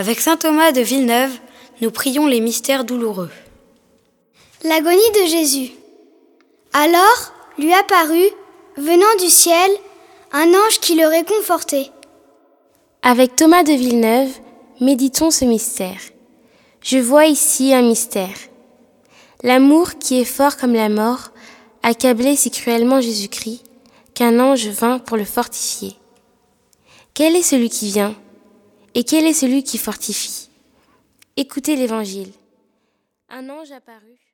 Avec saint Thomas de Villeneuve, nous prions les mystères douloureux. L'agonie de Jésus. Alors lui apparut, venant du ciel, un ange qui le réconfortait. Avec Thomas de Villeneuve, méditons ce mystère. Je vois ici un mystère. L'amour qui est fort comme la mort accablait si cruellement Jésus-Christ qu'un ange vint pour le fortifier. Quel est celui qui vient et quel est celui qui fortifie? Écoutez l'Évangile. Un ange apparut.